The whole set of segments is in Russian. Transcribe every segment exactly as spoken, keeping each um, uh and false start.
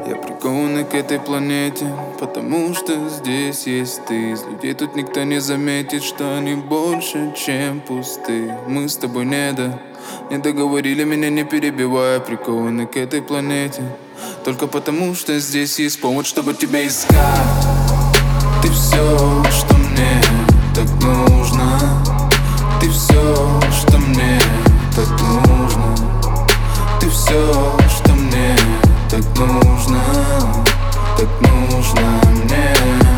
Я прикованный к этой планете, потому что здесь есть ты. Из людей тут никто не заметит, что они больше, чем пусты. Мы с тобой не до, не договорили, меня не перебивая. Прикованный к этой планете, только потому что здесь есть повод, чтобы тебя искать. Ты все, что мне так нужно. Ты все, что мне так нужно. Ты все, что мне так нужно, так нужно мне.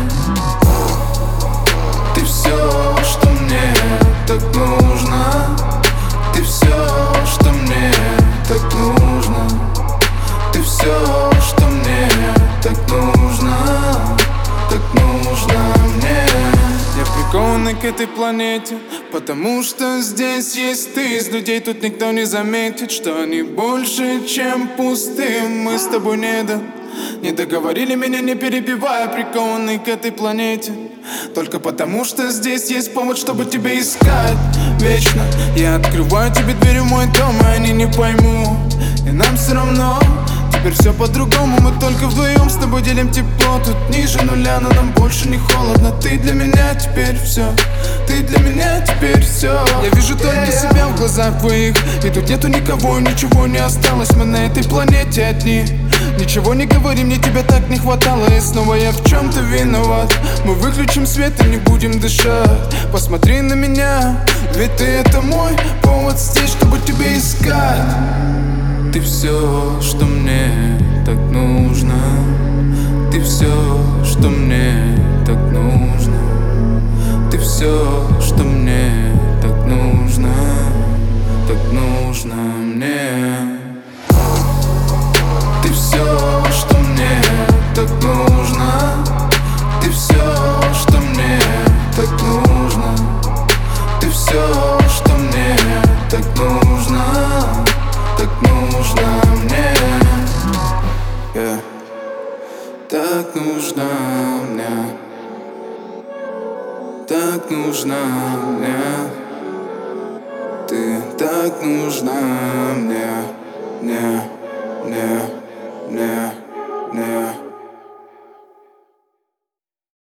Ты все, что мне так нужно. Ты все, что мне так нужно. Ты все, что мне так нужно, так нужно мне. Я прикованный к этой планете, потому что здесь есть ты. Из людей тут никто не заметит, что они больше, чем пустые. Мы с тобой не до, не договорили, меня не перебивая. Прикованный к этой планете, только потому что здесь есть повод, чтобы тебя искать. Вечно я открываю тебе дверь в мой дом, и они не поймут, и нам все равно. Теперь все по-другому, мы только вдвоем с тобой делим тепло. Тут ниже нуля, но нам больше не холодно. Ты для меня теперь все, ты для меня теперь все. Я вижу только себя в глазах твоих, и тут нету никого, ничего не осталось. Мы на этой планете одни. Ничего не говори, мне тебя так не хватало. И снова я в чем-то виноват. Мы выключим свет и не будем дышать. Посмотри на меня, ведь ты это мой повод здесь, чтобы тебя искать. Ты все, что мне так нужно. Ты все, что мне так нужно. Ты все, что мне так нужно, так нужно мне. Ты все, что мне так нужно. Ты все, что мне так нужно. Ты все, что мне так нужно, так нужно мне. Yeah. Так нужно мне. Так нужна мне. Ты так нужна мне. Не, не, не, не.